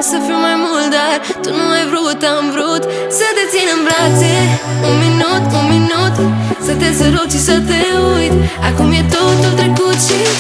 să fiu mai mult, dar tu nu ai vrut. Am vrut să te țin în brațe un minut, să te sărut și să te uit. Acum e totul trecut și